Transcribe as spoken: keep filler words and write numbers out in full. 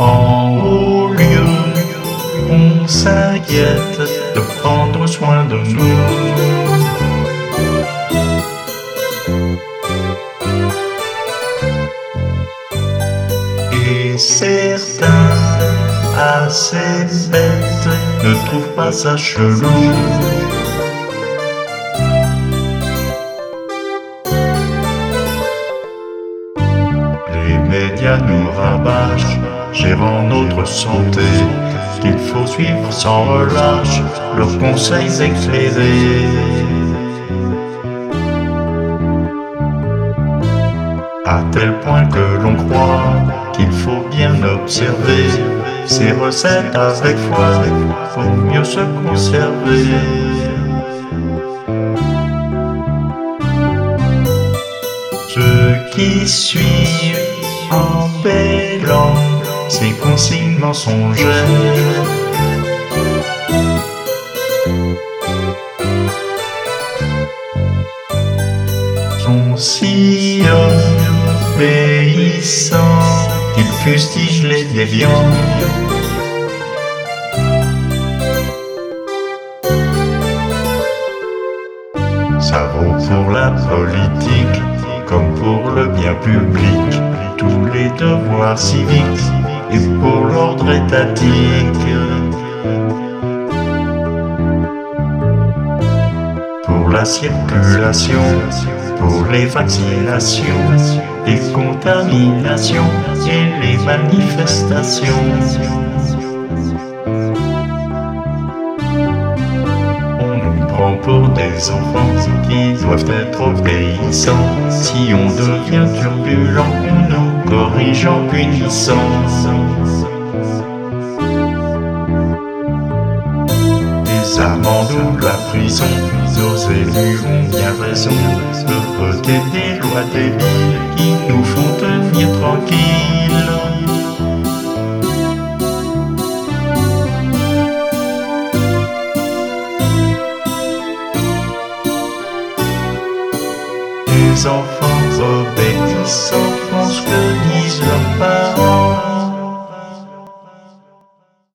En haut lieu, on s'inquiète de prendre soin de nous. Et certains, assez bêtes, ne trouvent pas ça chelou. Les médias nous rabâchent, gérant notre santé, qu'il faut suivre sans relâche leurs conseils éclairés. À tel point que l'on croit qu'il faut bien observer ces recettes avec foi pour mieux se conserver. Ceux qui suivent en bêlant ces consignes mensongères sont si obéissants qu'ils fustigent les déviants. Ça vaut pour la politique comme pour le bien public, tous les devoirs civiques et pour l'ordre étatique. Pour la circulation, pour les vaccinations, les contaminations et les manifestations. On nous prend pour des enfants qui doivent être obéissants. Si on devient turbulent, on nous corrige en punissant. Les amendes ou la prison, nos élus ont bien raison de voter des lois débiles qui nous font tenir tranquilles. Les enfants obéissants font ce que disent leurs parents.